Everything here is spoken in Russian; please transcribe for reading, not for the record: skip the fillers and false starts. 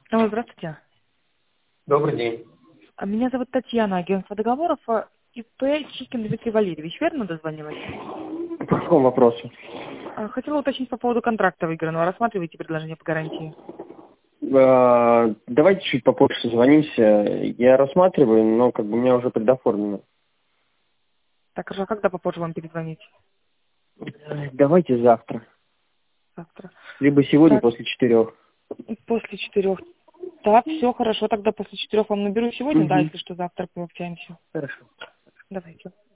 Алло, здравствуйте. Добрый день. Меня зовут Татьяна, агентство договоров ИП Чикин Дмитрий Валерьевич. Верно дозвонилась? По какому вопросу? Хотела уточнить по поводу контракта выигранного. Рассматриваете предложение по гарантии? Давайте чуть попозже созвонимся. Я рассматриваю, но как бы у меня уже предоформлено. Так, хорошо, а когда попозже вам перезвонить? Давайте завтра. Завтра. Либо сегодня Так, после 4. после 4. Так, все хорошо, тогда после 4 вам наберу сегодня, да, Угу. если что, завтра пообщаемся. Хорошо. Давайте.